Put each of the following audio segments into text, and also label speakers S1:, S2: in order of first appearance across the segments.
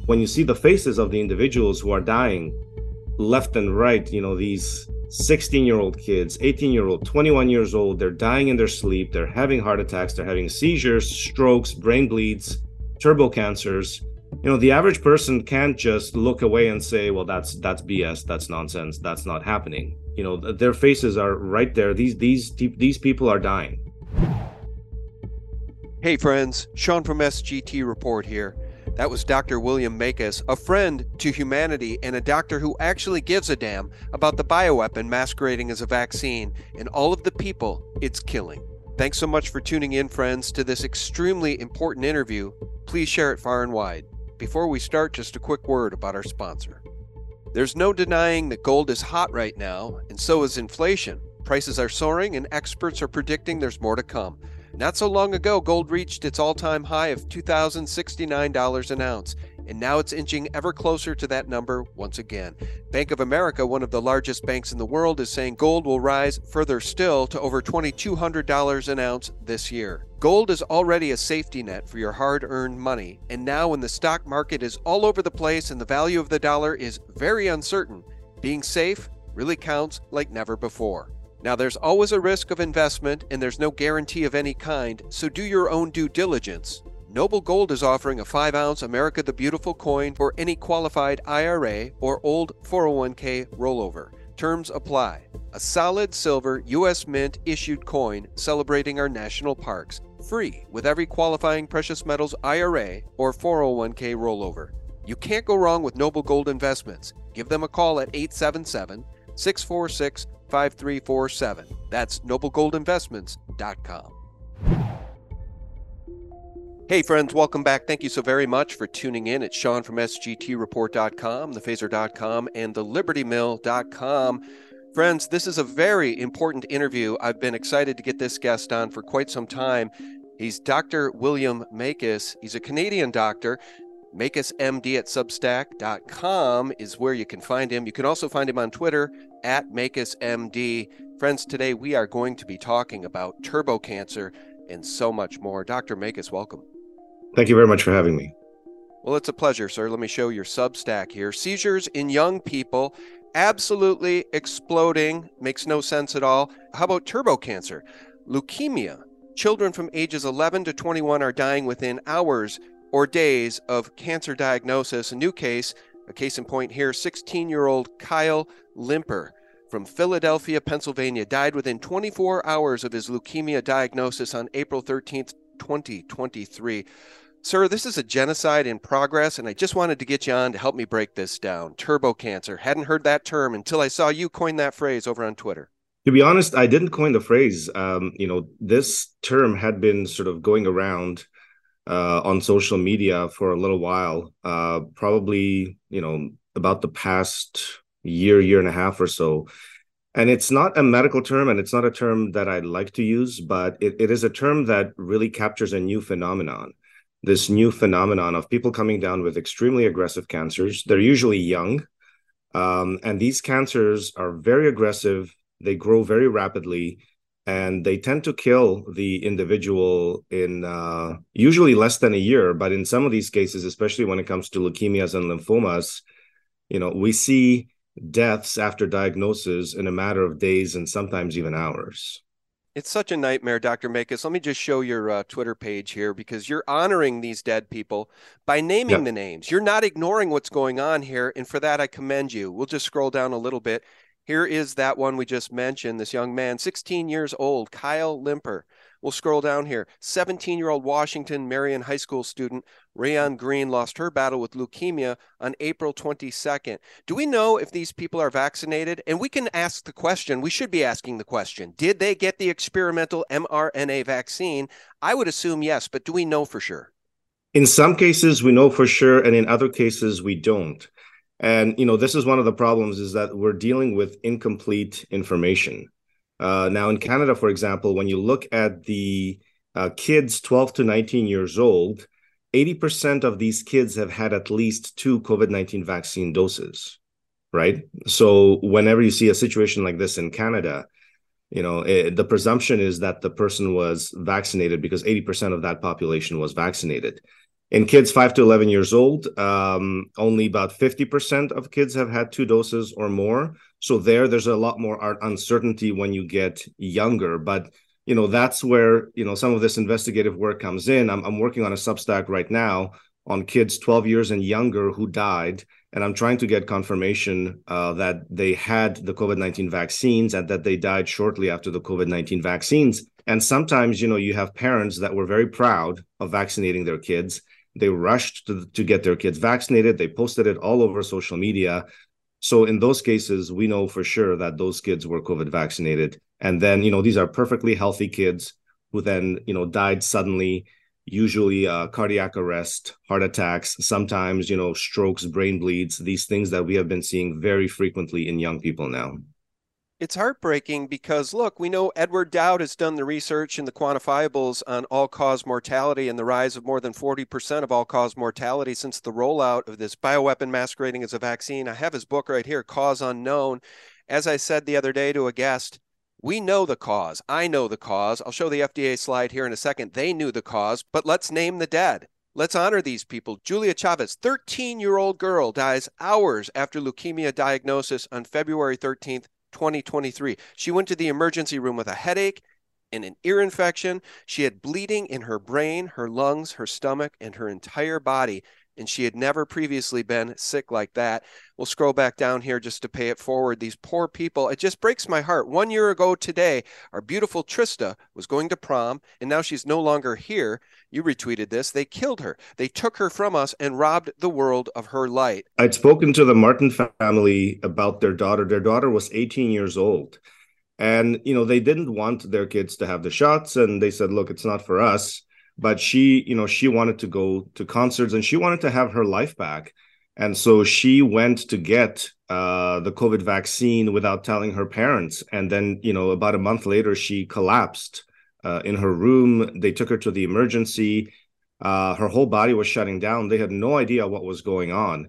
S1: when you see the faces of the individuals who are dying left and right, these 16-year-old kids, 18-year-old, 21 years old, they're dying in their sleep, they're having heart attacks, they're having seizures, strokes, brain bleeds, turbo cancers. The average person can't just look away and say, well, that's BS, that's nonsense, that's not happening. Their faces are right there. These people are dying.
S2: Hey friends, Sean from SGT Report here. That was Dr. William Makis, a friend to humanity and a doctor who actually gives a damn about the bioweapon masquerading as a vaccine and all of the people it's killing. Thanks so much for tuning in, friends, to this extremely important interview. Please share it far and wide. Before we start, just a quick word about our sponsor. There's no denying that gold is hot right now, and so is inflation. Prices are soaring, and experts are predicting there's more to come. Not so long ago, gold reached its all-time high of $2,069 an ounce, and now it's inching ever closer to that number once again. Bank of America, one of the largest banks in the world, is saying gold will rise further still to over $2,200 an ounce this year. Gold is already a safety net for your hard-earned money, and now when the stock market is all over the place and the value of the dollar is very uncertain, being safe really counts like never before. Now, there's always a risk of investment, and there's no guarantee of any kind, so do your own due diligence. Noble Gold is offering a 5-ounce America the Beautiful coin for any qualified IRA or old 401k rollover. Terms apply. A solid silver U.S. Mint issued coin celebrating our national parks, free with every qualifying precious metals IRA or 401k rollover. You can't go wrong with Noble Gold Investments. Give them a call at 877-646-5347. That's noblegoldinvestments.com. Hey friends, welcome back. Thank you so very much for tuning in. It's Sean from SGTReport.com, thephaser.com, and thelibertymill.com. Friends, this is a very important interview. I've been excited to get this guest on for quite some time. He's Dr. William Makis. He's a Canadian doctor. MakisMD at Substack.com is where you can find him. You can also find him on Twitter at MakisMD. Friends, today we are going to be talking about turbo cancer and so much more. Dr. Makis, welcome.
S1: Thank you very much for having me.
S2: Well, it's a pleasure, sir. Let me show your Substack here. Seizures in young people, absolutely exploding. Makes no sense at all. How about turbo cancer? Leukemia. Children from ages 11 to 21 are dying within hours or days of cancer diagnosis. A case in point here, 16-year-old Kyle Limper from Philadelphia, Pennsylvania, died within 24 hours of his leukemia diagnosis on April 13th, 2023. Sir, this is a genocide in progress, and I just wanted to get you on to help me break this down. Turbo cancer. Hadn't heard that term until I saw you coin that phrase over on Twitter.
S1: To be honest, I didn't coin the phrase. This term had been sort of going around on social media for a little while, probably, about the past year and a half or so. And it's not a medical term, and it's not a term that I like to use, but it is a term that really captures a new phenomenon. This new phenomenon of people coming down with extremely aggressive cancers. They're usually young, and these cancers are very aggressive. They grow very rapidly, and they tend to kill the individual in usually less than a year. But in some of these cases, especially when it comes to leukemias and lymphomas, we see deaths after diagnosis in a matter of days and sometimes even hours.
S2: It's such a nightmare, Dr. Makis. Let me just show your Twitter page here, because you're honoring these dead people by naming the names. You're not ignoring what's going on here, and for that I commend you. We'll just scroll down a little bit. Here is that one we just mentioned, this young man, 16 years old, Kyle Limper. We'll scroll down here. 17-year-old Washington Marion High School student Rayon Green lost her battle with leukemia on April 22nd. Do we know if these people are vaccinated? And we can ask the question, we should be asking the question, did they get the experimental mRNA vaccine? I would assume yes, but do we know for sure?
S1: In some cases, we know for sure, and in other cases, we don't. And, this is one of the problems, is that we're dealing with incomplete information. Now, in Canada, for example, when you look at the kids 12 to 19 years old, 80% of these kids have had at least 2 COVID-19 vaccine doses, right? So whenever you see a situation like this in Canada, the presumption is that the person was vaccinated because 80% of that population was vaccinated. In kids 5 to 11 years old, only about 50% of kids have had 2 doses or more. So there's a lot more uncertainty when you get younger. But, that's where, some of this investigative work comes in. I'm working on a Substack right now on kids 12 years and younger who died. And I'm trying to get confirmation that they had the COVID-19 vaccines and that they died shortly after the COVID-19 vaccines. And sometimes, you have parents that were very proud of vaccinating their kids. They rushed to get their kids vaccinated. They posted it all over social media. So in those cases, we know for sure that those kids were COVID vaccinated. And then, these are perfectly healthy kids who then, died suddenly, usually cardiac arrest, heart attacks, sometimes, strokes, brain bleeds, these things that we have been seeing very frequently in young people now.
S2: It's heartbreaking because, look, we know Edward Dowd has done the research and the quantifiables on all-cause mortality and the rise of more than 40% of all-cause mortality since the rollout of this bioweapon masquerading as a vaccine. I have his book right here, Cause Unknown. As I said the other day to a guest, we know the cause. I know the cause. I'll show the FDA slide here in a second. They knew the cause, but let's name the dead. Let's honor these people. Julia Chavez, 13-year-old girl, dies hours after leukemia diagnosis on February 13th, 2023. She went to the emergency room with a headache and an ear infection. She had bleeding in her brain, her lungs, her stomach, and her entire body, and she had never previously been sick like that. We'll scroll back down here just to pay it forward. These poor people, it just breaks my heart. 1 year ago today, our beautiful Trista was going to prom, and now she's no longer here. You retweeted this. They killed her. They took her from us and robbed the world of her light.
S1: I'd spoken to the Martin family about their daughter. Their daughter was 18 years old. And, they didn't want their kids to have the shots. And they said, look, it's not for us. But she wanted to go to concerts and she wanted to have her life back. And so she went to get the COVID vaccine without telling her parents. And then, about a month later, she collapsed in her room. They took her to the emergency. Her whole body was shutting down. They had no idea what was going on.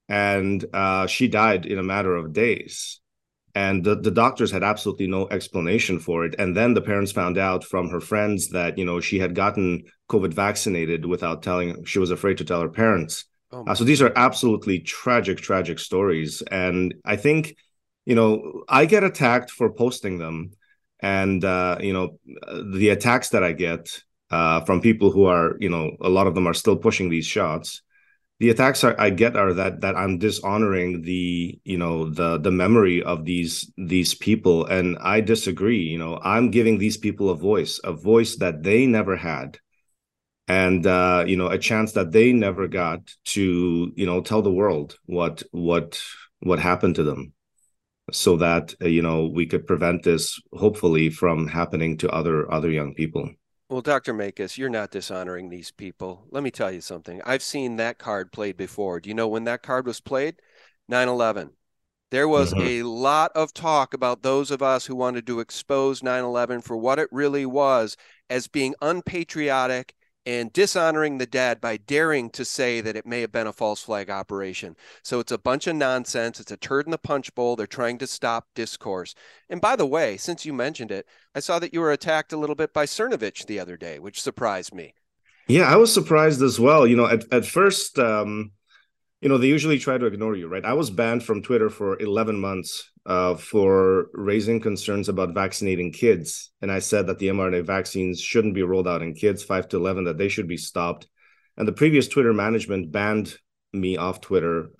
S1: And she died in a matter of days. And the doctors had absolutely no explanation for it. And then the parents found out from her friends that, she had gotten COVID vaccinated without telling. She was afraid to tell her parents. So these are absolutely tragic, tragic stories. And I think, I get attacked for posting them. And, the attacks that I get from people who are, a lot of them are still pushing these shots. The attacks I get are that I'm dishonoring the memory of these people, and I disagree. I'm giving these people a voice that they never had, and a chance that they never got to tell the world what happened to them, so that we could prevent this hopefully from happening to other young people.
S2: Well, Dr. Makis, you're not dishonoring these people. Let me tell you something. I've seen that card played before. Do you know when that card was played? 9/11. There was a lot of talk about those of us who wanted to expose 9/11 for what it really was, as being unpatriotic and dishonoring the dead by daring to say that it may have been a false flag operation. So it's a bunch of nonsense. It's a turd in the punch bowl. They're trying to stop discourse. And by the way, since you mentioned it, I saw that you were attacked a little bit by Cernovich the other day, which surprised me.
S1: Yeah, I was surprised as well. At first, they usually try to ignore you, right? I was banned from Twitter for 11 months for raising concerns about vaccinating kids. And I said that the mRNA vaccines shouldn't be rolled out in kids 5 to 11, that they should be stopped. And the previous Twitter management banned me off Twitter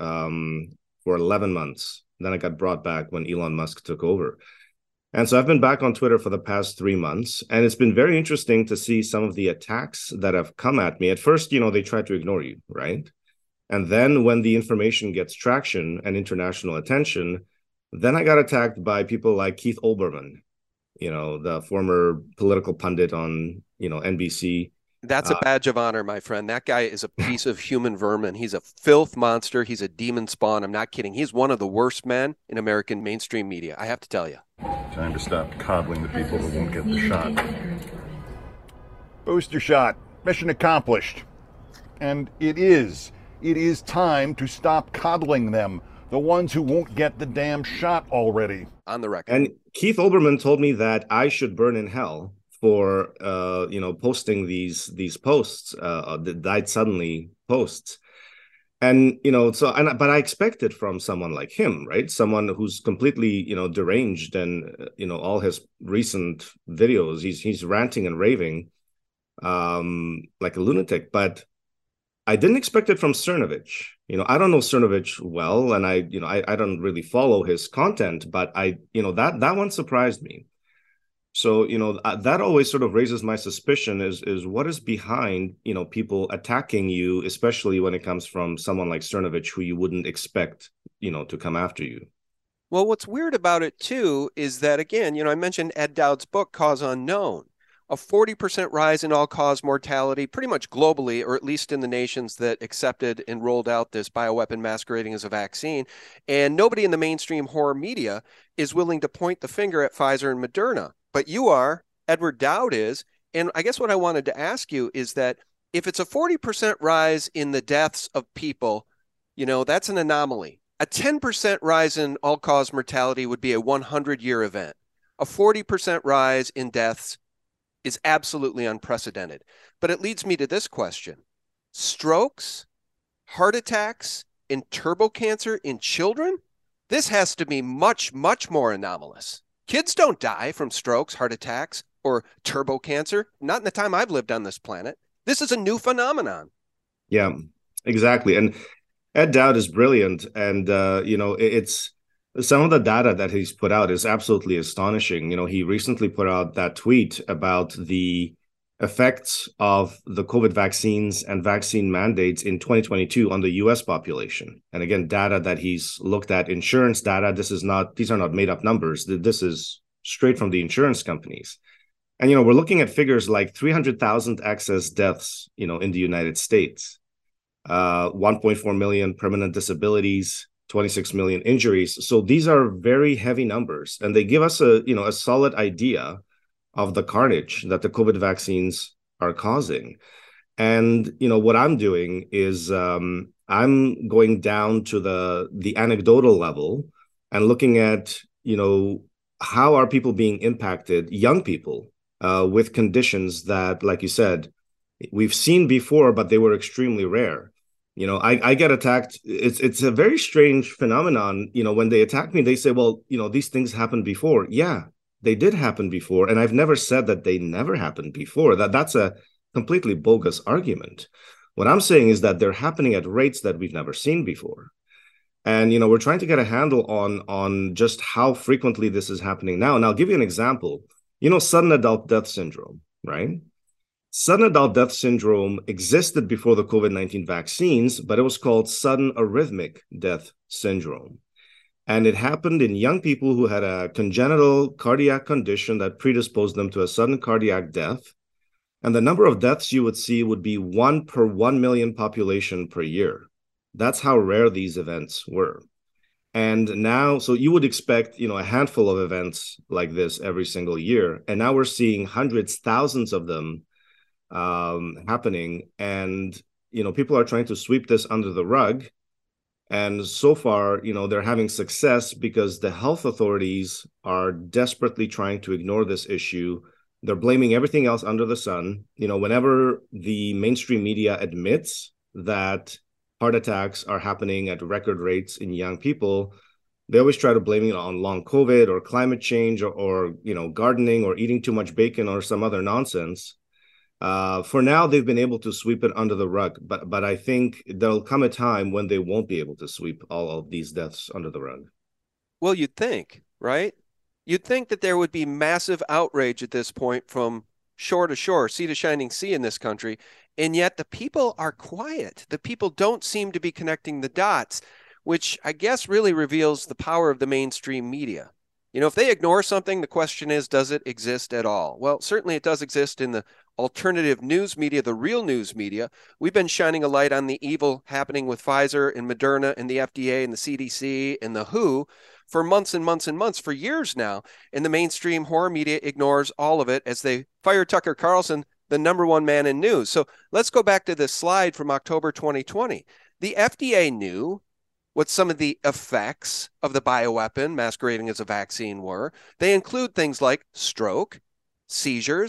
S1: for 11 months. Then I got brought back when Elon Musk took over. And so I've been back on Twitter for the past 3 months. And it's been very interesting to see some of the attacks that have come at me. At first, they try to ignore you, right? And then when the information gets traction and international attention, then I got attacked by people like Keith Olbermann, the former political pundit on, NBC.
S2: That's a badge of honor, my friend. That guy is a piece of human vermin. He's a filth monster. He's a demon spawn. I'm not kidding. He's one of the worst men in American mainstream media. I have to tell you.
S3: Time to stop coddling the people who won't get the shot. Booster shot. Mission accomplished. And it is time to stop coddling them, the ones who won't get the damn shot already.
S2: On the record.
S1: And Keith Olbermann told me that I should burn in hell for posting these posts, the died suddenly posts. And but I expect it from someone like him, right? Someone who's completely deranged, and all his recent videos, he's ranting and raving like a lunatic. But I didn't expect it from Cernovich. I don't know Cernovich well, and I don't really follow his content, but that one surprised me. So, that always sort of raises my suspicion is what is behind, people attacking you, especially when it comes from someone like Cernovich, who you wouldn't expect, to come after you.
S2: Well, what's weird about it too is that, again, I mentioned Ed Dowd's book, Cause Unknown, a 40% rise in all-cause mortality, pretty much globally, or at least in the nations that accepted and rolled out this bioweapon masquerading as a vaccine. And nobody in the mainstream horror media is willing to point the finger at Pfizer and Moderna. But you are, Edward Dowd is. And I guess what I wanted to ask you is that if it's a 40% rise in the deaths of people, that's an anomaly. A 10% rise in all-cause mortality would be a 100-year event. A 40% rise in deaths is absolutely unprecedented. But it leads me to this question. Strokes, heart attacks, and turbo cancer in children? This has to be much, much more anomalous. Kids don't die from strokes, heart attacks, or turbo cancer. Not in the time I've lived on this planet. This is a new phenomenon.
S1: Yeah, exactly. And Ed Dowd is brilliant. And, it's some of the data that he's put out is absolutely astonishing. He recently put out that tweet about the effects of the COVID vaccines and vaccine mandates in 2022 on the US population. And again, data that he's looked at, insurance data. These are not made up numbers. This is straight from the insurance companies. And, we're looking at figures like 300,000 excess deaths, in the United States, 1.4 million permanent disabilities, 26 million injuries. So these are very heavy numbers, and they give us a solid idea of the carnage that the COVID vaccines are causing. And what I'm doing is I'm going down to the anecdotal level and looking at how are people being impacted, young people with conditions that, like you said, we've seen before, but they were extremely rare. I get attacked. It's a very strange phenomenon. When they attack me, they say, well, these things happened before. Yeah, they did happen before. And I've never said that they never happened before. That's a completely bogus argument. What I'm saying is that they're happening at rates that we've never seen before. And, we're trying to get a handle on just how frequently this is happening now. And I'll give you an example. Sudden adult death syndrome, right? Sudden adult death syndrome existed before the COVID-19 vaccines, but it was called sudden arrhythmic death syndrome. And it happened in young people who had a congenital cardiac condition that predisposed them to a sudden cardiac death. And the number of deaths you would see would be 1 per 1 million population per year. That's how rare these events were. And now, so you would expect, a handful of events like this every single year. And now we're seeing hundreds, thousands of them happening, and people are trying to sweep this under the rug. And so far, they're having success because the health authorities are desperately trying to ignore this issue. They're blaming everything else under the sun. Whenever the mainstream media admits that heart attacks are happening at record rates in young people, they always try to blame it on long COVID or climate change or gardening or eating too much bacon or some other nonsense. For now, they've been able to sweep it under the rug, but I think there'll come a time when they won't be able to sweep all of these deaths under the rug.
S2: Well, you'd think, right? You'd think that there would be massive outrage at this point from shore to shore, sea to shining sea in this country, and yet the people are quiet. The people don't seem to be connecting the dots, which I guess really reveals the power of the mainstream media. If they ignore something, the question is, does it exist at all? Well, certainly it does exist in the alternative news media, the real news media. We've been shining a light on the evil happening with Pfizer and Moderna and the FDA and the CDC and the WHO for months and months and months, for years now. And the mainstream horror media ignores all of it as they fire Tucker Carlson, the #1 man in news. So let's go back to this slide from October 2020. The FDA knew what some of the effects of the bioweapon masquerading as a vaccine were. They include things like stroke, seizures,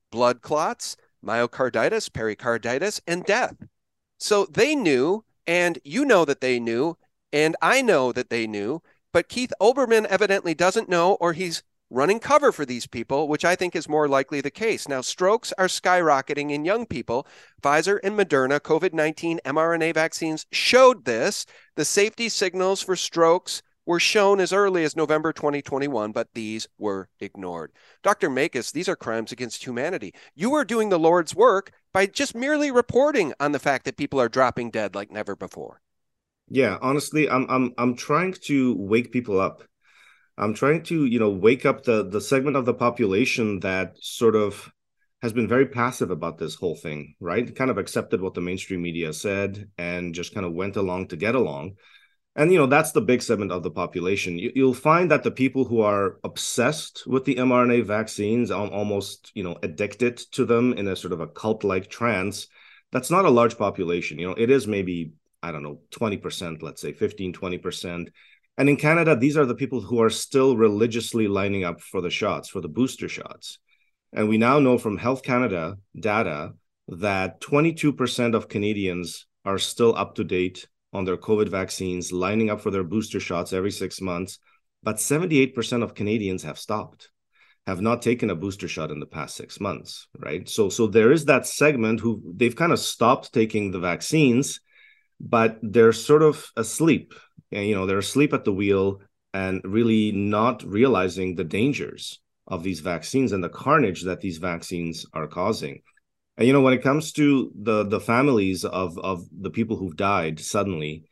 S2: blood clots, myocarditis, pericarditis, and death. So they knew, and you know that they knew, and I know that they knew, but Keith Olbermann evidently doesn't know, or he's running cover for these people, which I think is more likely the case. Now, strokes are skyrocketing in young people. Pfizer and Moderna COVID-19 mRNA vaccines showed this. The safety signals for strokes were shown as early as November 2021, but these were ignored. Dr. Makis, these are crimes against humanity. You are doing the Lord's work by just merely reporting on the fact that people are dropping dead like never before.
S1: Yeah, honestly, I'm trying to wake people up. I'm trying to, wake up the segment of the population that sort of has been very passive about this whole thing, right? Kind of accepted what the mainstream media said and just kind of went along to get along. And, that's the big segment of the population. You'll find that the people who are obsessed with the mRNA vaccines, almost, addicted to them in a sort of a cult-like trance, that's not a large population. It is maybe, I don't know, 20%, let's say 15, 20%. And in Canada, these are the people who are still religiously lining up for the shots, for the booster shots. And we now know from Health Canada data that 22% of Canadians are still up to date on their COVID vaccines, lining up for their booster shots every 6 months. But 78% of Canadians have stopped, have not taken a booster shot in the past 6 months, right? So there is that segment who they've kind of stopped taking the vaccines, but they're sort of asleep. And, they're asleep at the wheel and really not realizing the dangers of these vaccines and the carnage that these vaccines are causing. And, when it comes to the families of the people who've died suddenly,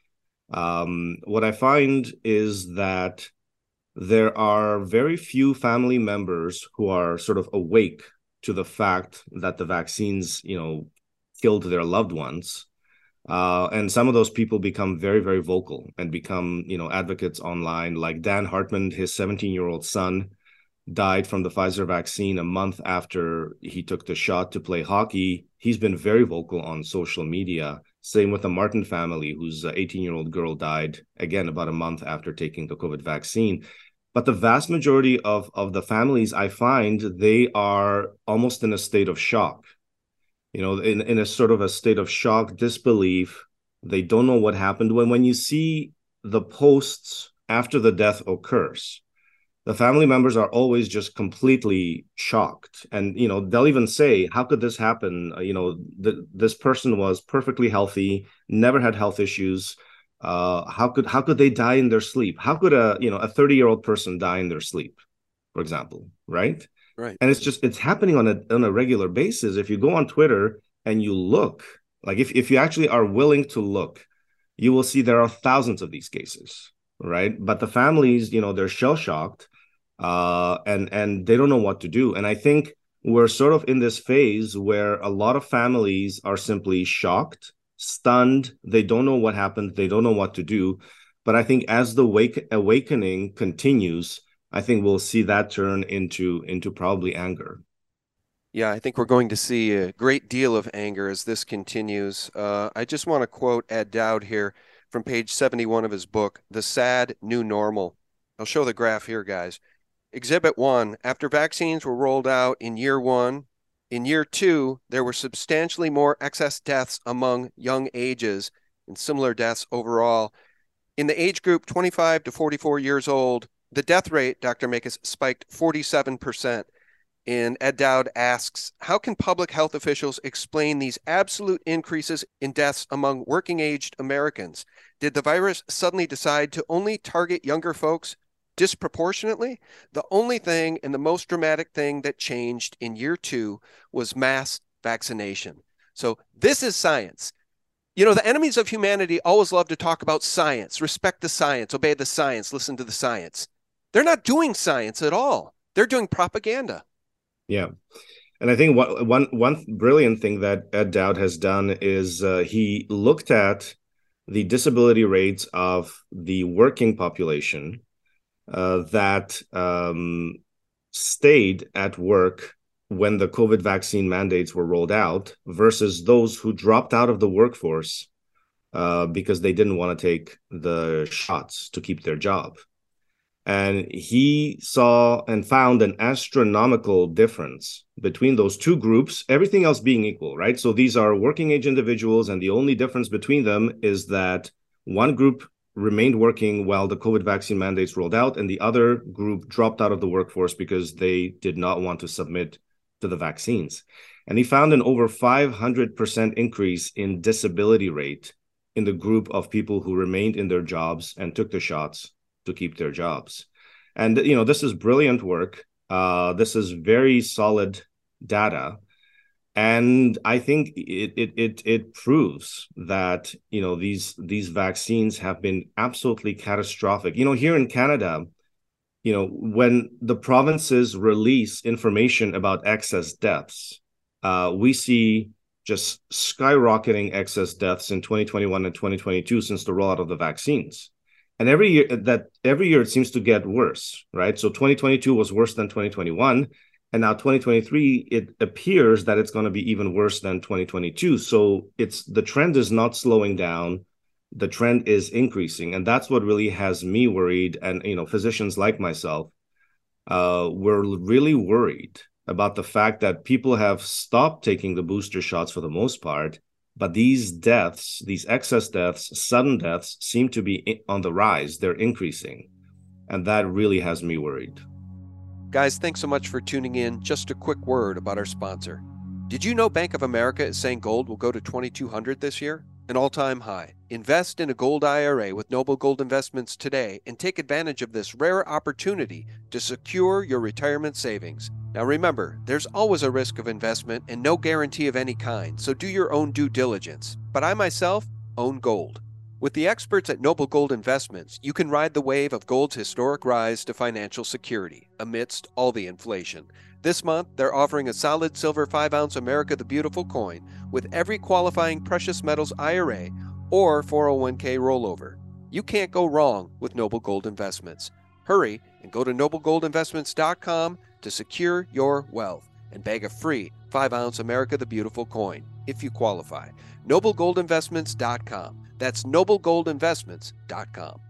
S1: what I find is that there are very few family members who are sort of awake to the fact that the vaccines, killed their loved ones. And some of those people become very, very vocal and become, advocates online. Like Dan Hartman, his 17-year-old son died from the Pfizer vaccine a month after he took the shot to play hockey. He's been very vocal on social media. Same with the Martin family, whose 18-year-old girl died, again, about a month after taking the COVID vaccine. But the vast majority of the families, I find, they are almost in a state of shock. In a sort of a state of shock, disbelief. They don't know what happened. When you see the posts after the death occurs, the family members are always just completely shocked. And, they'll even say, how could this happen? This person was perfectly healthy, never had health issues. How could they die in their sleep? How could a 30-year-old person die in their sleep, for example, right?
S2: Right.
S1: And it's happening on a regular basis. If you go on Twitter and you look, like if you actually are willing to look, you will see there are thousands of these cases, right? But the families, they're shell-shocked, and they don't know what to do. And I think we're sort of in this phase where a lot of families are simply shocked, stunned. They don't know what happened. They don't know what to do. But I think as the awakening continues, I think we'll see that turn into probably anger.
S2: Yeah, I think we're going to see a great deal of anger as this continues. I just want to quote Ed Dowd here from page 71 of his book, The Sad New Normal. I'll show the graph here, guys. Exhibit 1, after vaccines were rolled out in year 1, in year 2, there were substantially more excess deaths among young ages and similar deaths overall. In the age group 25 to 44 years old, the death rate, Dr. Makis, spiked 47%. And Ed Dowd asks, how can public health officials explain these absolute increases in deaths among working-aged Americans? Did the virus suddenly decide to only target younger folks disproportionately? The only thing and the most dramatic thing that changed in year 2 was mass vaccination. So this is science. The enemies of humanity always love to talk about science, respect the science, obey the science, listen to the science. They're not doing science at all. They're doing propaganda.
S1: Yeah. And I think one brilliant thing that Ed Dowd has done is he looked at the disability rates of the working population that stayed at work when the COVID vaccine mandates were rolled out versus those who dropped out of the workforce because they didn't want to take the shots to keep their job. And he saw and found an astronomical difference between those two groups, everything else being equal, right? So these are working age individuals, and the only difference between them is that one group remained working while the COVID vaccine mandates rolled out, and the other group dropped out of the workforce because they did not want to submit to the vaccines. And he found an over 500% increase in disability rate in the group of people who remained in their jobs and took the shots to keep their jobs. And, this is brilliant work. This is very solid data. And I think it proves that, these vaccines have been absolutely catastrophic. Here in Canada, when the provinces release information about excess deaths, we see just skyrocketing excess deaths in 2021 and 2022 since the rollout of the vaccines. And every year it seems to get worse, right? So 2022 was worse than 2021. And now 2023, it appears that it's going to be even worse than 2022. So the trend is not slowing down. The trend is increasing. And that's what really has me worried. And, physicians like myself, we're really worried about the fact that people have stopped taking the booster shots for the most part. But these deaths, these excess deaths, sudden deaths, seem to be on the rise. They're increasing. And that really has me worried.
S2: Guys, thanks so much for tuning in. Just a quick word about our sponsor. Did you know Bank of America is saying gold will go to $2,200 this year? An all-time high. Invest in a gold IRA with Noble Gold Investments today and take advantage of this rare opportunity to secure your retirement savings. Now remember, there's always a risk of investment and no guarantee of any kind, so do your own due diligence. But I myself own gold. With the experts at Noble Gold Investments, you can ride the wave of gold's historic rise to financial security amidst all the inflation. This month, they're offering a solid silver 5-ounce America the Beautiful coin with every qualifying precious metals IRA or 401k rollover. You can't go wrong with Noble Gold Investments. Hurry and go to noblegoldinvestments.com to secure your wealth and bag a free 5-ounce America the Beautiful coin if you qualify. noblegoldinvestments.com. That's noblegoldinvestments.com.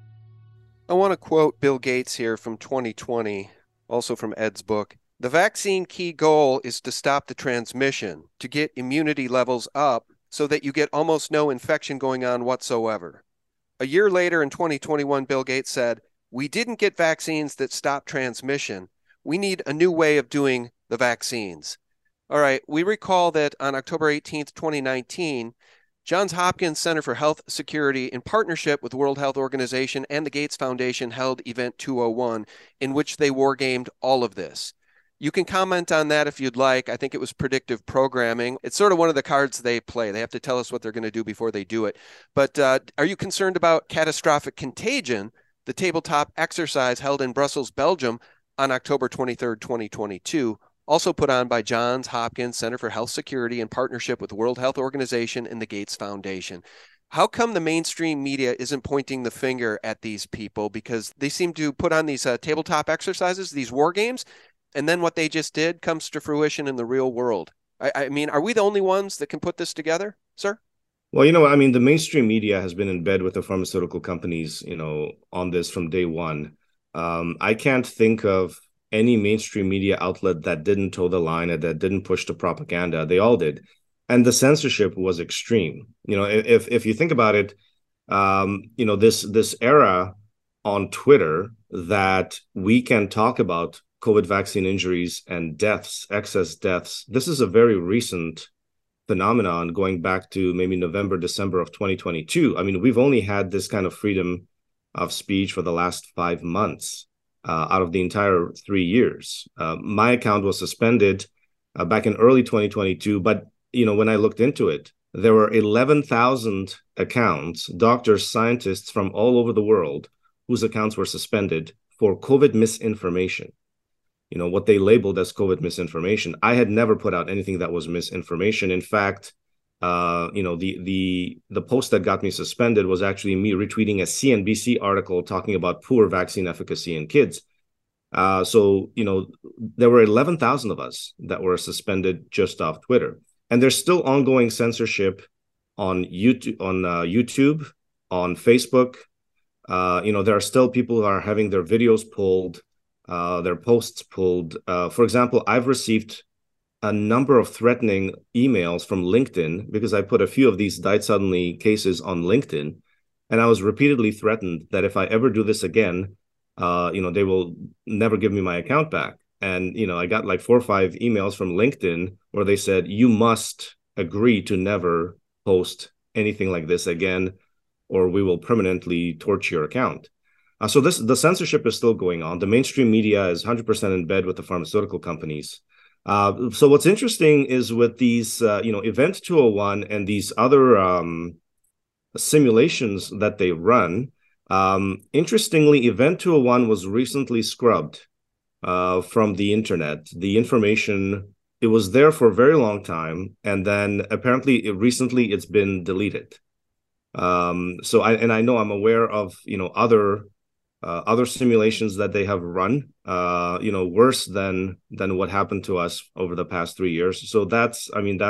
S2: I want to quote Bill Gates here from 2020, also from Ed's book. The vaccine key goal is to stop the transmission, to get immunity levels up so that you get almost no infection going on whatsoever. A year later in 2021, Bill Gates said, "We didn't get vaccines that stop transmission. We need a new way of doing the vaccines." All right, we recall that on October 18th, 2019, Johns Hopkins Center for Health Security, in partnership with the World Health Organization and the Gates Foundation, held Event 201, in which they wargamed all of this. You can comment on that if you'd like. I think it was predictive programming. It's sort of one of the cards they play. They have to tell us what they're going to do before they do it. But are you concerned about catastrophic contagion, the tabletop exercise held in Brussels, Belgium on October 23rd, 2022, also put on by Johns Hopkins Center for Health Security in partnership with the World Health Organization and the Gates Foundation? How come the mainstream media isn't pointing the finger at these people? Because they seem to put on these tabletop exercises, these war games, and then what they just did comes to fruition in the real world. I mean, are we the only ones that can put this together, sir?
S1: Well, the mainstream media has been in bed with the pharmaceutical companies, on this from day one. I can't think of any mainstream media outlet that didn't toe the line and that didn't push the propaganda. They all did. And the censorship was extreme. If you think about it, this era on Twitter that we can talk about COVID vaccine injuries and deaths, excess deaths. This is a very recent phenomenon going back to maybe November, December of 2022. I mean, we've only had this kind of freedom of speech for the last 5 months out of the entire 3 years. My account was suspended back in early 2022. But, when I looked into it, there were 11,000 accounts, doctors, scientists from all over the world whose accounts were suspended for COVID misinformation. What they labeled as COVID misinformation. I had never put out anything that was misinformation. In fact, the post that got me suspended was actually me retweeting a CNBC article talking about poor vaccine efficacy in kids. So there were 11,000 of us that were suspended just off Twitter. And there's still ongoing censorship on YouTube, on Facebook, There are still people who are having their videos pulled, their posts pulled. For example, I've received a number of threatening emails from LinkedIn because I put a few of these died suddenly cases on LinkedIn, and I was repeatedly threatened that if I ever do this again, they will never give me my account back. And I got like 4 or 5 emails from LinkedIn where they said, you must agree to never post anything like this again, or we will permanently torch your account. So the censorship is still going on. The mainstream media is 100% in bed with the pharmaceutical companies. So what's interesting is with these, Event 201 and these other simulations that they run. Interestingly, Event 201 was recently scrubbed from the internet. The information, it was there for a very long time, and then apparently recently it's been deleted. I know I'm aware of other simulations that they have run, worse than what happened to us over the past 3 years. So that's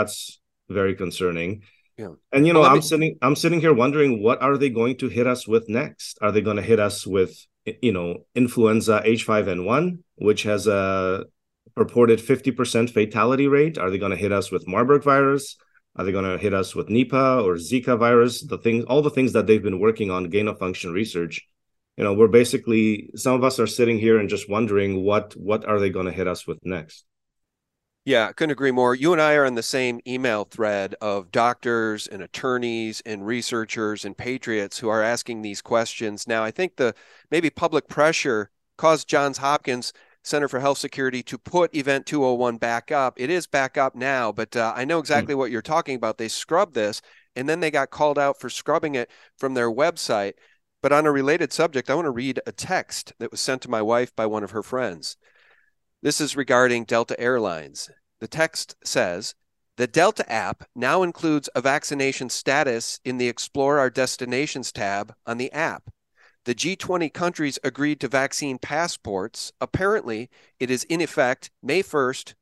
S1: very concerning.
S2: Yeah.
S1: And I'm sitting here wondering, what are they going to hit us with next? Are they going to hit us with influenza H5N1, which has a purported 50% fatality rate? Are they going to hit us with Marburg virus? Are they going to hit us with Nipah or Zika virus? All the things that they've been working on gain of function research. We're basically, some of us are sitting here and just wondering what are they going to hit us with next?
S2: Yeah, I couldn't agree more. You and I are in the same email thread of doctors and attorneys and researchers and patriots who are asking these questions. Now, I think maybe public pressure caused Johns Hopkins Center for Health Security to put Event 201 back up. It is back up now, but I know exactly what you're talking about. They scrubbed this, and then they got called out for scrubbing it from their website. But on a related subject, I want to read a text that was sent to my wife by one of her friends. This is regarding Delta Airlines. The text says, the Delta app now includes a vaccination status in the Explore Our Destinations tab on the app. The G20 countries agreed to vaccine passports. Apparently, it is in effect May 1st,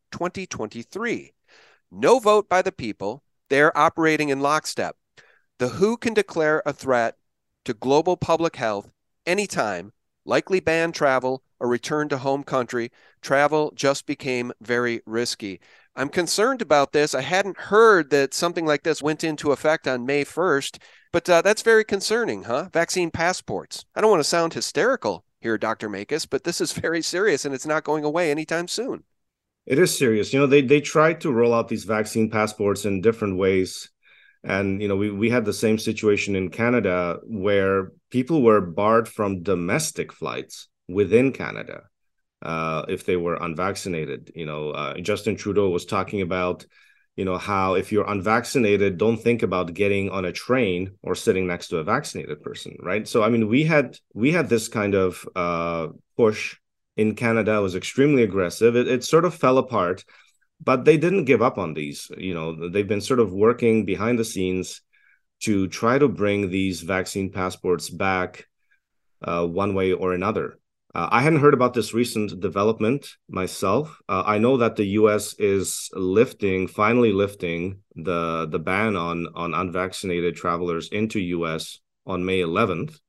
S2: 2023. No vote by the people. They're operating in lockstep. The WHO can declare a threat to global public health anytime, likely ban travel or return to home country. Travel just became very risky. I'm concerned about this. I hadn't heard that something like this went into effect on May 1st, but that's very concerning, huh? Vaccine passports. I don't want to sound hysterical here, Dr. Makis, but this is very serious, and it's not going away anytime soon.
S1: It is serious. They tried to roll out these vaccine passports in different ways. And, we had the same situation in Canada where people were barred from domestic flights within Canada if they were unvaccinated. Justin Trudeau was talking about, how if you're unvaccinated, don't think about getting on a train or sitting next to a vaccinated person, right? So, we had this kind of push in Canada. It was extremely aggressive. It sort of fell apart. But they didn't give up on these. They've been sort of working behind the scenes to try to bring these vaccine passports back one way or another. I hadn't heard about this recent development myself. I know that the U.S. is finally lifting the ban on unvaccinated travelers into U.S. on May 11th.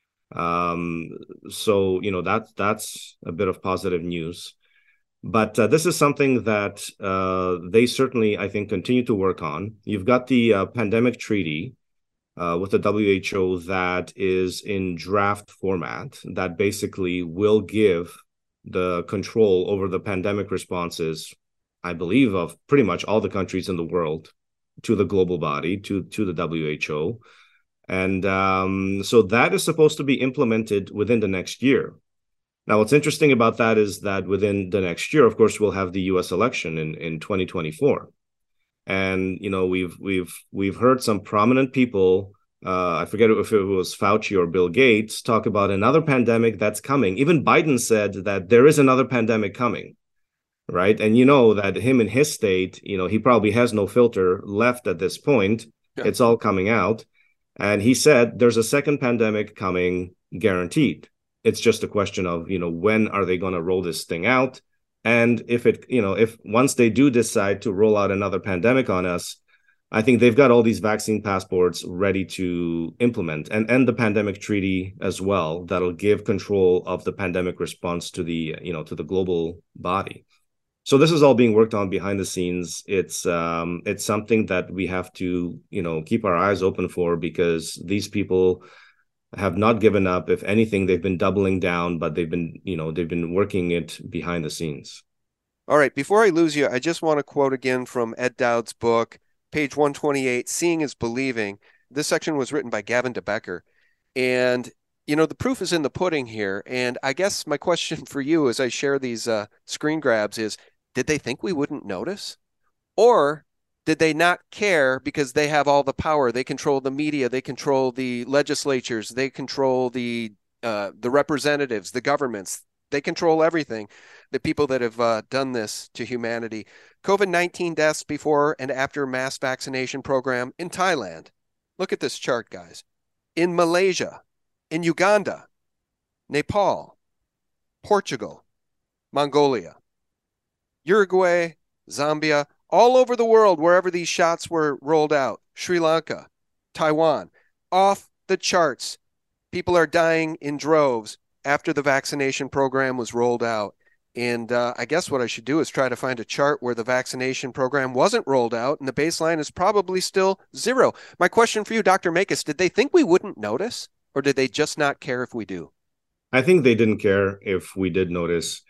S1: So that's a bit of positive news. But this is something that they certainly, I think, continue to work on. You've got the pandemic treaty with the WHO that is in draft format that basically will give the control over the pandemic responses, I believe, of pretty much all the countries in the world to the global body, to the WHO. And so that is supposed to be implemented within the next year. Now, what's interesting about that is that within the next year, of course, we'll have the U.S. election in 2024, and we've heard some prominent people, I forget if it was Fauci or Bill Gates, talk about another pandemic that's coming. Even Biden said that there is another pandemic coming, right? And that him and his state, he probably has no filter left at this point. Yeah. It's all coming out, and he said there's a second pandemic coming, guaranteed. It's just a question of, when are they going to roll this thing out? And if once they do decide to roll out another pandemic on us, I think they've got all these vaccine passports ready to implement, and the pandemic treaty as well, that'll give control of the pandemic response to the global body. So this is all being worked on behind the scenes. It's something that we have to, keep our eyes open for, because these people have not given up. If anything, they've been doubling down, but they've been working it behind the scenes.
S2: All right, before I lose you, I just want to quote again from Ed Dowd's book, page 128, Seeing is Believing. This section was written by Gavin de Becker. And, the proof is in the pudding here. And I guess my question for you as I share these screen grabs is, did they think we wouldn't notice? Or did they not care because they have all the power? They control the media, they control the legislatures, they control the representatives, the governments, they control everything. The people that have done this to humanity. COVID-19 deaths before and after mass vaccination program in Thailand. Look at this chart, guys. In Malaysia, in Uganda, Nepal, Portugal, Mongolia, Uruguay, Zambia, all over the world, wherever these shots were rolled out, Sri Lanka, Taiwan, off the charts. People are dying in droves after the vaccination program was rolled out. And I guess what I should do is try to find a chart where the vaccination program wasn't rolled out and the baseline is probably still 0. My question for you, Dr. Makis, did they think we wouldn't notice, or did they just not care if we do?
S1: I think they didn't care if we did notice.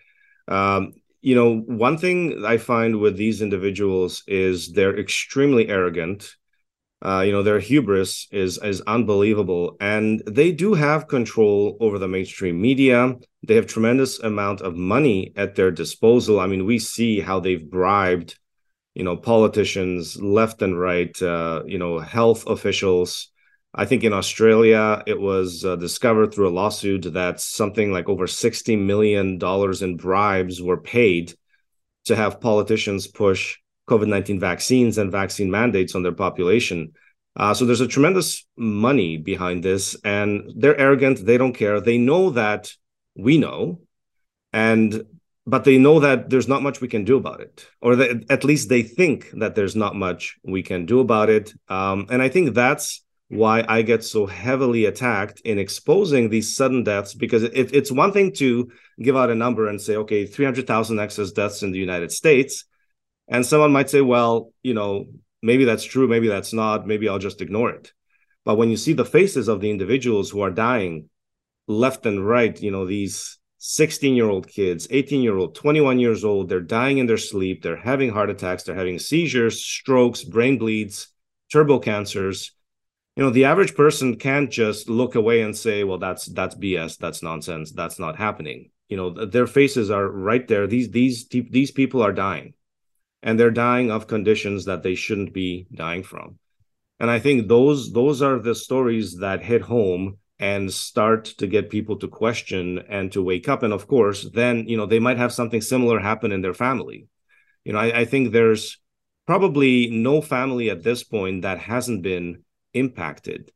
S1: One thing I find with these individuals is they're extremely arrogant. Their hubris is unbelievable, and they do have control over the mainstream media. They have tremendous amount of money at their disposal. I mean, we see how they've bribed, politicians left and right, health officials. I think in Australia, it was discovered through a lawsuit that something like over $60 million in bribes were paid to have politicians push COVID-19 vaccines and vaccine mandates on their population. So there's a tremendous money behind this, and they're arrogant. They don't care. They know that we know, but they know that there's not much we can do about it, or that at least they think that there's not much we can do about it. And I think that's why I get so heavily attacked in exposing these sudden deaths, because it's one thing to give out a number and say, okay, 300,000 excess deaths in the United States. And someone might say, well, maybe that's true, maybe that's not, maybe I'll just ignore it. But when you see the faces of the individuals who are dying left and right, these 16-year-old kids, 18-year-old, 21 years old, they're dying in their sleep, they're having heart attacks, they're having seizures, strokes, brain bleeds, turbo cancers. The average person can't just look away and say, well, that's BS, that's nonsense, that's not happening. Their faces are right there. These people are dying. And they're dying of conditions that they shouldn't be dying from. And I think those are the stories that hit home and start to get people to question and to wake up. And of course, then, they might have something similar happen in their family. I think there's probably no family at this point that hasn't been impacted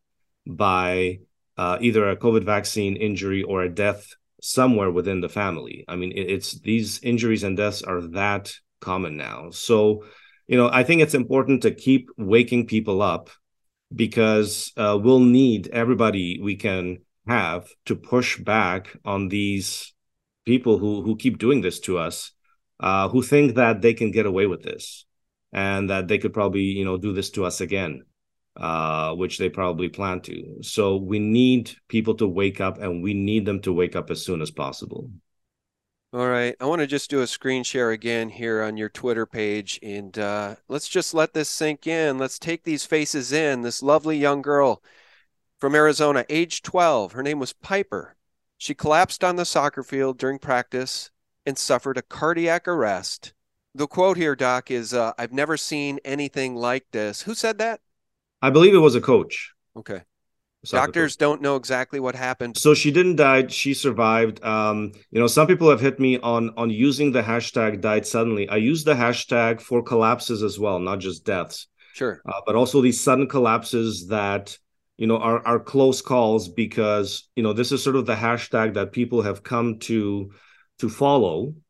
S1: by either a COVID vaccine injury or a death somewhere within the family. I mean, it's these injuries and deaths are that common now. So, I think it's important to keep waking people up, because we'll need everybody we can have to push back on these people who keep doing this to us, who think that they can get away with this and that they could probably, do this to us again, which they probably plan to. So we need people to wake up, and we need them to wake up as soon as possible.
S2: All right. I want to just do a screen share again here on your Twitter page, and let's just let this sink in. Let's take these faces in. This lovely young girl from Arizona, age 12. Her name was Piper. She collapsed on the soccer field during practice and suffered a cardiac arrest. The quote here, Doc, is, I've never seen anything like this. Who said that?
S1: I believe it was a coach.
S2: Okay. Doctors don't know exactly what happened.
S1: So she didn't die. She survived. Some people have hit me on using the hashtag died suddenly. I use the hashtag for collapses as well, not just deaths.
S2: Sure.
S1: But also these sudden collapses that, are close calls, because, this is sort of the hashtag that people have come to follow.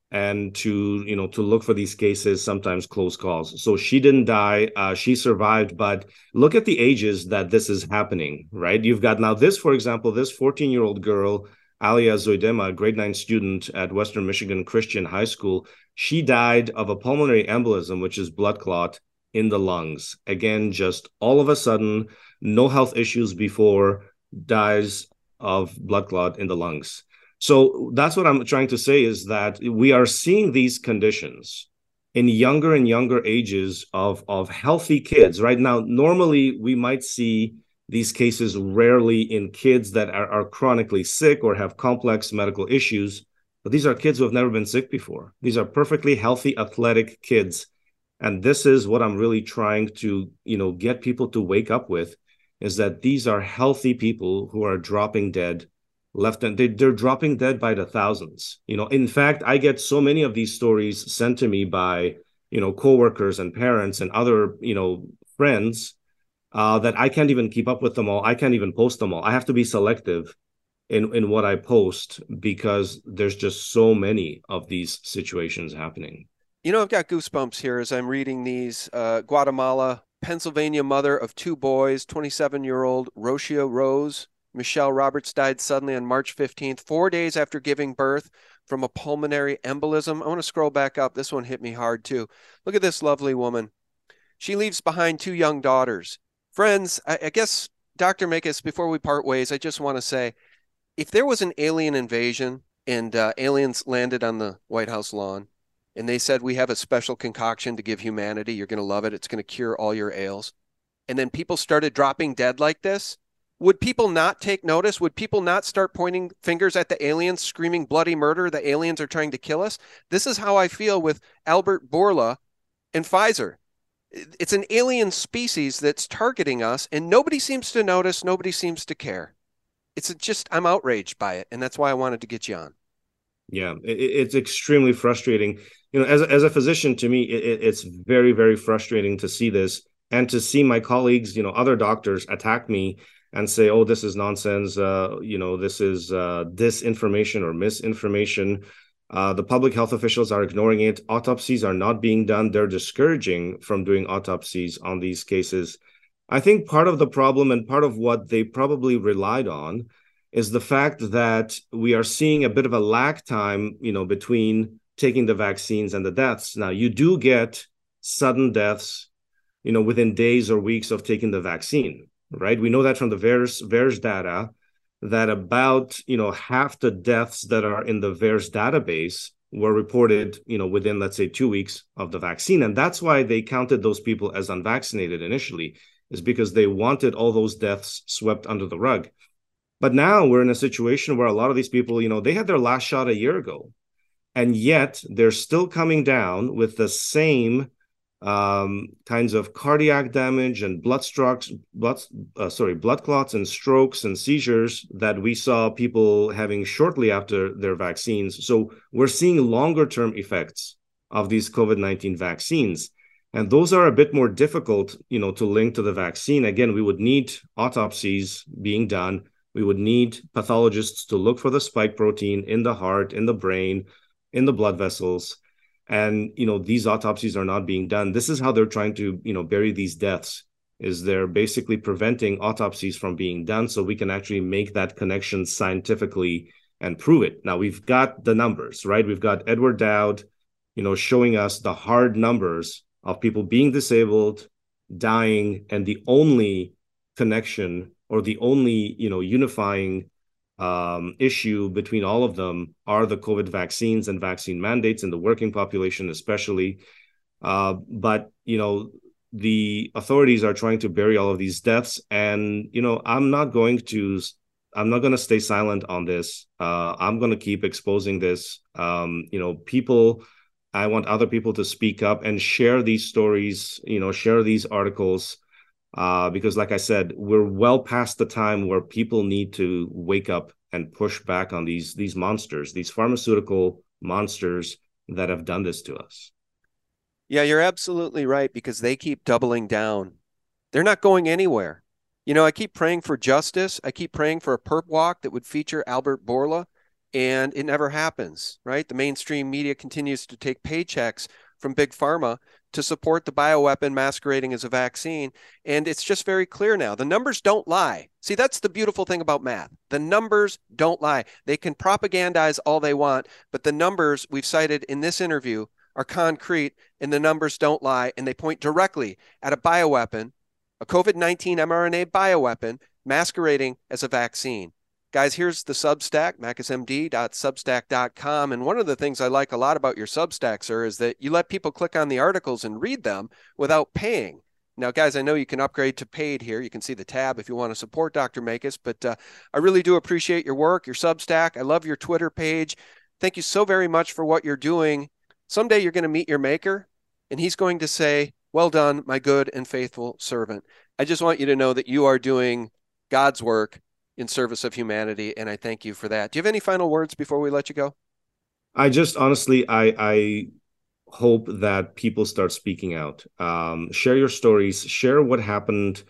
S1: and to look for these cases, sometimes close calls. So she didn't die, she survived, but look at the ages that this is happening, right? You've got now this, for example, this 14-year-old girl, Alia Zoidema, grade 9 student at Western Michigan Christian High School. She died of a pulmonary embolism, which is blood clot in the lungs. Again, just all of a sudden, no health issues before, dies of blood clot in the lungs. So that's what I'm trying to say, is that we are seeing these conditions in younger and younger ages of healthy kids. Right now, normally we might see these cases rarely in kids that are chronically sick or have complex medical issues, but these are kids who have never been sick before. These are perfectly healthy, athletic kids. And this is what I'm really trying to, get people to wake up with, is that these are healthy people who are dropping dead left, and they're dropping dead by the thousands. In fact, I get so many of these stories sent to me by, coworkers and parents and other, friends, that I can't even keep up with them all. I can't even post them all. I have to be selective in what I post, because there's just so many of these situations happening.
S2: I've got goosebumps here as I'm reading these. Guatemala, Pennsylvania mother of 2 boys, 27-year-old Rocio Rose Michelle Roberts died suddenly on March 15th, 4 days after giving birth from a pulmonary embolism. I want to scroll back up. This one hit me hard too. Look at this lovely woman. She leaves behind 2 young daughters. Friends, I guess, Dr. Makis, before we part ways, I just want to say, if there was an alien invasion and aliens landed on the White House lawn and they said, we have a special concoction to give humanity, you're going to love it, it's going to cure all your ails, and then people started dropping dead like this, would people not take notice? Would people not start pointing fingers at the aliens, screaming bloody murder? The aliens are trying to kill us. This is how I feel with Albert Bourla and Pfizer. It's an alien species that's targeting us, and nobody seems to notice. Nobody seems to care. It's just, I'm outraged by it, and that's why I wanted to get you on.
S1: Yeah, it's extremely frustrating. As a physician, to me, it's very, very frustrating to see this, and to see my colleagues, other doctors attack me and say, oh, this is nonsense, this is disinformation or misinformation. The public health officials are ignoring it. Autopsies are not being done. They're discouraging from doing autopsies on these cases. I think part of the problem, and part of what they probably relied on, is the fact that we are seeing a bit of a lag time, between taking the vaccines and the deaths. Now, you do get sudden deaths, within days or weeks of taking the vaccine. Right, we know that from the VAERS data, that about half the deaths that are in the VAERS database were reported within, let's say, 2 weeks of the vaccine, and that's why they counted those people as unvaccinated initially, is because they wanted all those deaths swept under the rug. But now we're in a situation where a lot of these people, they had their last shot a year ago, and yet they're still coming down with the same kinds of cardiac damage and blood clots and strokes and seizures that we saw people having shortly after their vaccines. So we're seeing longer term effects of these COVID-19 vaccines. And those are a bit more difficult, to link to the vaccine. Again, we would need autopsies being done. We would need pathologists to look for the spike protein in the heart, in the brain, in the blood vessels. And, these autopsies are not being done. This is how they're trying to, bury these deaths, is they're basically preventing autopsies from being done so we can actually make that connection scientifically and prove it. Now, we've got the numbers, right? We've got Edward Dowd, showing us the hard numbers of people being disabled, dying, and the only connection, or the only, unifying issue between all of them are the COVID vaccines and vaccine mandates in the working population, especially. But, the authorities are trying to bury all of these deaths. And, I'm not going to stay silent on this. I'm going to keep exposing this. I want other people to speak up and share these stories, share these articles. Because like I said, we're well past the time where people need to wake up and push back on these monsters, these pharmaceutical monsters that have done this to us.
S2: Yeah, you're absolutely right, because they keep doubling down. They're not going anywhere. I keep praying for justice. I keep praying for a perp walk that would feature Albert Bourla. and it never happens, right? The mainstream media continues to take paychecks from Big Pharma to support the bioweapon masquerading as a vaccine. And it's just very clear now. The numbers don't lie. See, that's the beautiful thing about math. The numbers don't lie. They can propagandize all they want, but the numbers we've cited in this interview are concrete, and the numbers don't lie, and they point directly at a bioweapon, a COVID-19 mRNA bioweapon masquerading as a vaccine. Guys, here's the Substack, makismd.substack.com. And one of the things I like a lot about your Substack, sir, is that you let people click on the articles and read them without paying. Now, guys, I know you can upgrade to paid here. You can see the tab if you want to support Dr. Makis, but I really do appreciate your work, your Substack. I love your Twitter page. Thank you so very much for what you're doing. Someday you're going to meet your maker, and he's going to say, "Well done, my good and faithful servant." I just want you to know that you are doing God's work in service of humanity, and I thank you for that. Do you have any final words before we let you go?
S1: I just honestly, I hope that people start speaking out. Share your stories, share what happened.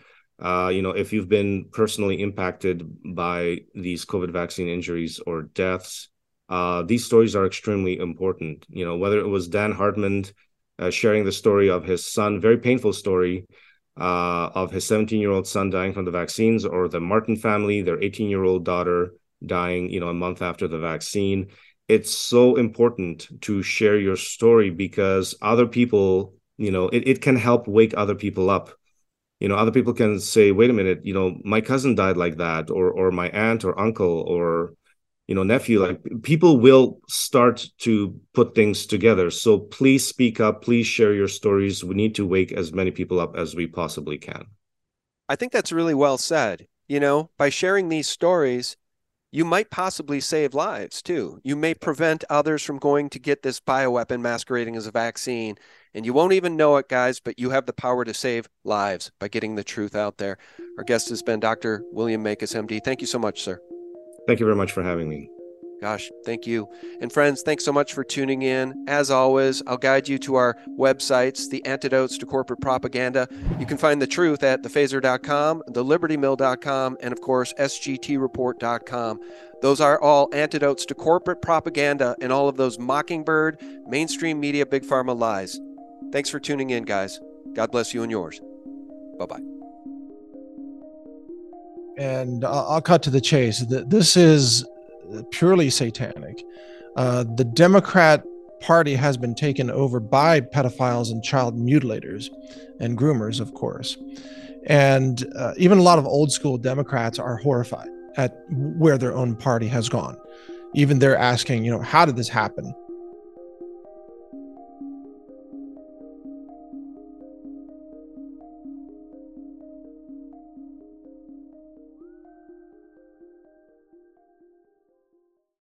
S1: If you've been personally impacted by these COVID vaccine injuries or deaths, these stories are extremely important. Whether it was Dan Hartman sharing the story of his son, very painful story, of his 17-year-old son dying from the vaccines, or the Martin family, their 18-year-old daughter dying, a month after the vaccine. It's so important to share your story because other people, it can help wake other people up. Other people can say, wait a minute, my cousin died like that, or my aunt or uncle or, nephew. Like, people will start to put things together. So please speak up, please share your stories. We need to wake as many people up as we possibly can.
S2: I think that's really well said. By sharing these stories, you might possibly save lives too. You may prevent others from going to get this bioweapon masquerading as a vaccine, and you won't even know it, guys, but you have the power to save lives by getting the truth out there. Our guest has been Dr. William Makis, MD. Thank you so much, sir.
S1: Thank you very much for having me.
S2: Gosh, thank you. And friends, thanks so much for tuning in. As always, I'll guide you to our websites, the antidotes to corporate propaganda. You can find the truth at thephaser.com, thelibertymill.com, and of course, sgtreport.com. Those are all antidotes to corporate propaganda and all of those mockingbird, mainstream media, big pharma lies. Thanks for tuning in, guys. God bless you and yours. Bye-bye.
S4: And I'll cut to the chase. This is purely satanic. The Democrat Party has been taken over by pedophiles and child mutilators and groomers, of course. And even a lot of old school Democrats are horrified at where their own party has gone. Even they're asking, how did this happen?